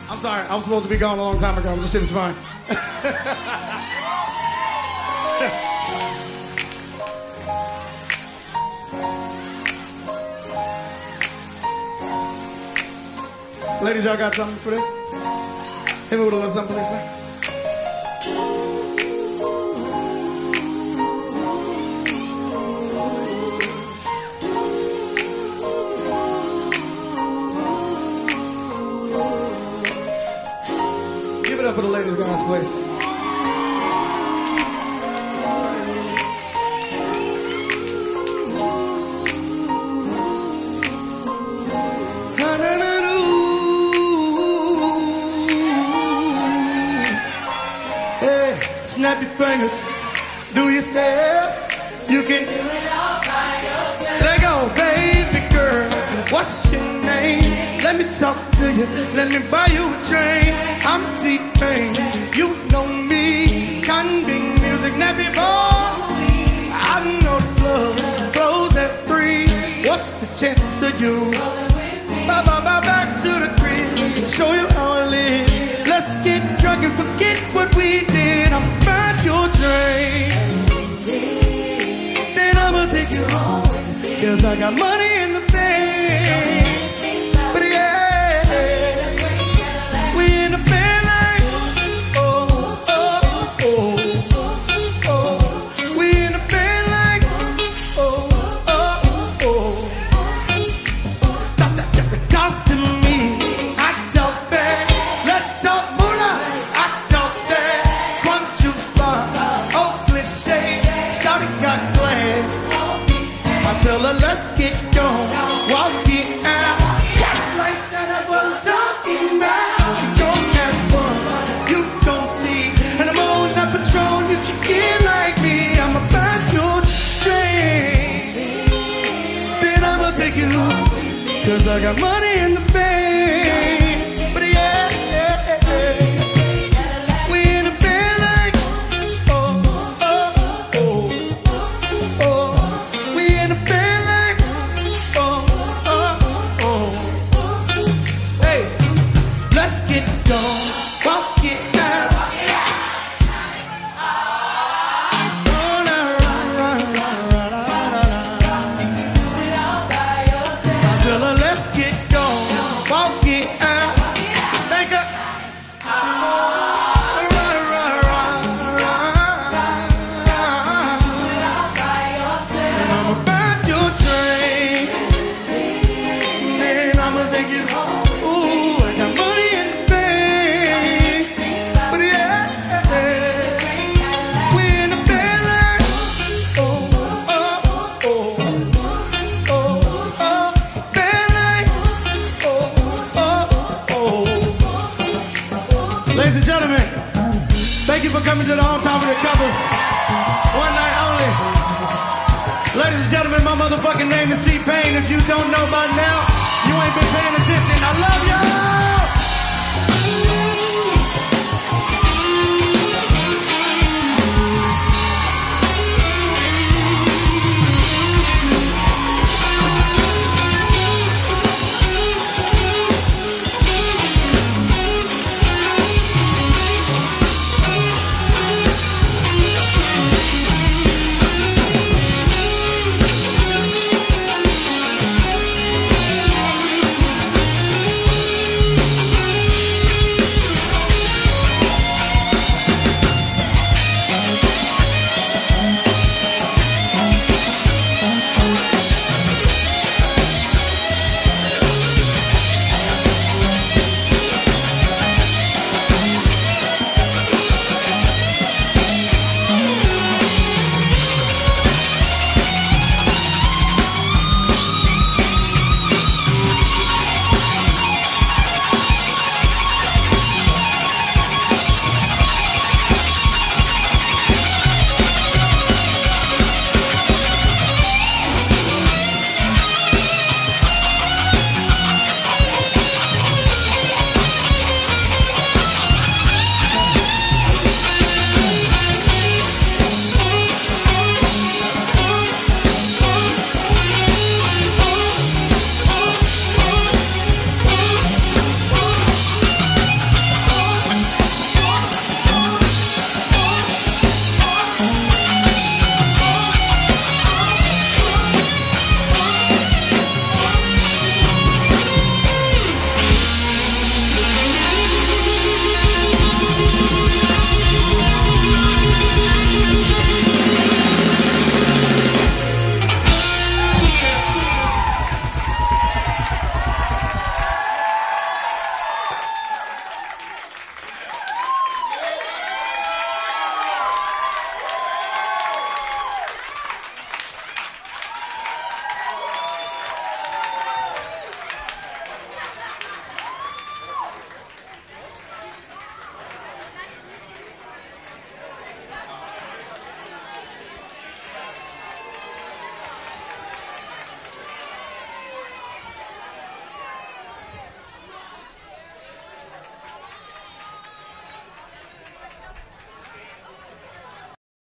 I'm sorry, I was supposed to be gone a long time ago. This shit is fine. Ladies, y'all got something for this? Hit me with a little something, please. Give it up for the ladies, guys, please. Hey, snap your fingers, do your step. You can do it all by yourself. Let go, baby girl. What's your name? Let me talk to you. Let me buy you a drink. I'm T-Pain. You know me. Conving music, nappy boy. I know the club close at 3. What's the chances of you? Back to the crib. Show you how I live. Let's get drunk and forget what we did. I'm find your drink. Then I'ma take you home. Cause I got money in the bank. But yeah, we in the bed like, oh, oh, oh, oh. We in the bed like, oh, oh, oh. Talk to me, I talk back. Let's talk moolah, I talk that. Crumb juice bar, Oakley shade. Shawty got glass. I tell her let's get going, walk it out. Just like that, that's what I'm talking about. We gon' have fun, you gon' see. And I'm on that patrol, you should get like me. I'ma find your drink. Then I'ma take you home. Cause I got money in the bank. But yeah, we in the bed like, oh, oh, oh, oh. We in the bed like, oh, oh, oh. Hey, let's get going, walk it out. Tell her let's get going, walk it out. Make up. And I'm about your train. Then I'ma take you home. Ooh, I got money in the bank. But yeah, we in the bed like, oh, oh, oh, oh, oh. Ladies and gentlemen, thank you for coming to the On Top of the Covers. One night only. Ladies and gentlemen, my motherfucking name is T-Pain. If you don't know by now, you ain't been paying attention. I love y'all.